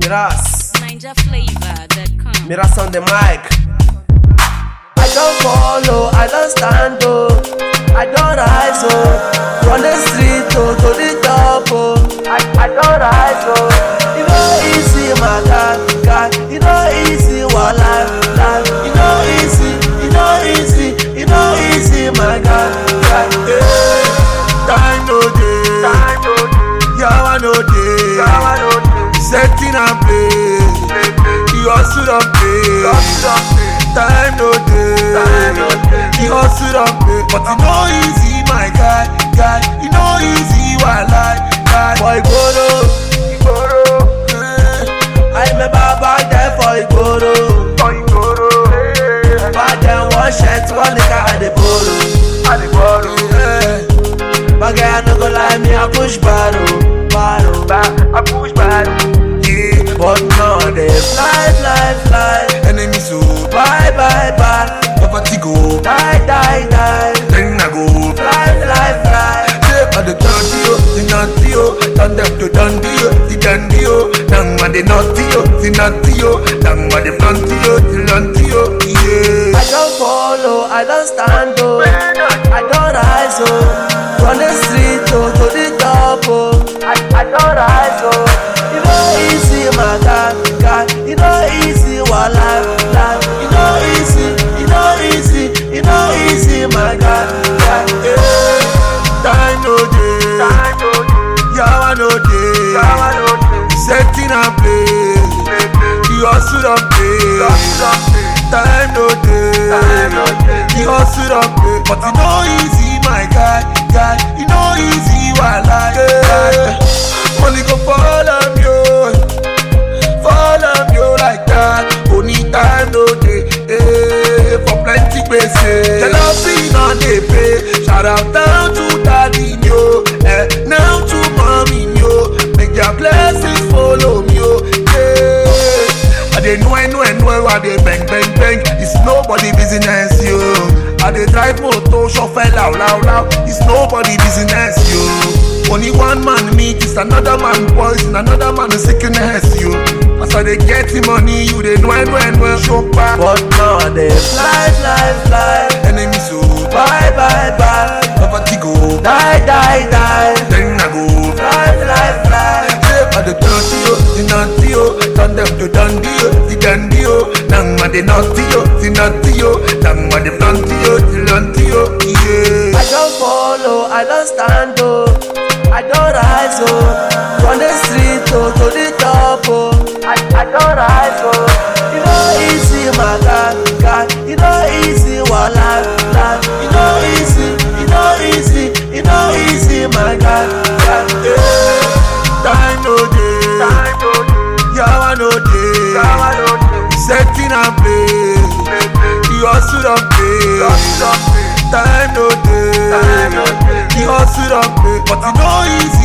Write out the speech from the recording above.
Miras, NinjaFlavor.com. Miras on the mic. I don't follow, I don't stand I don't rise from the street to the top I don't rise You know easy my God, you know easy what life. You know easy my God. Time no day, yawa no day. Setting and play, you hustle and play. Time no day, you hustle and play. But you know easy, my guy. You know easy, what life. For Igboro, I remember back then for Igboro. Back then one shirt, one nigga had the borrow. My guy no go lie me, I push barrow. Yeah, but now they fly. Enemy so Bye. poverty go, Die. then I go. Fly. Say at the tandio, turn them to the dandio. Nang man the naughty, nang man the flanty, yeah. I don't follow, I don't stand I don't rise from the street to the top I don't rise You know easy my God, you know easy what life. You know easy my God. Time no day, yawa no day. Setting and play, you hustle and play. Time no day, you hustle and play. But you know easy, my guy. You know easy, what life. Money go follow you like that. Only time no day, for plenty places. Jealousy not they pay. Shout out down to daddy yo, now to mommy yo. Make their blessings follow me yo. I dey know I dey bang. It's nobody business yo. I dey drive motor, shuffle loud. It's nobody business yo. Only one man meet is another man poison, another man sickness you. As I dey get the money, you dey know show back. But now they fly. Enemy so Bye. poverty go, Die. then I go. Fly. Say at the tandio, turn them to the dandio. Nang man the naughty, nang man the flanty, yeah. I don't follow, I don't stand I don't rise from the street to the top I don't rise You know easy my God, you know easy what life. You know easy my God. Time no day, yawa no day. Setting and play, you hustle and play. Time no day, you hustle and play. But you know easy.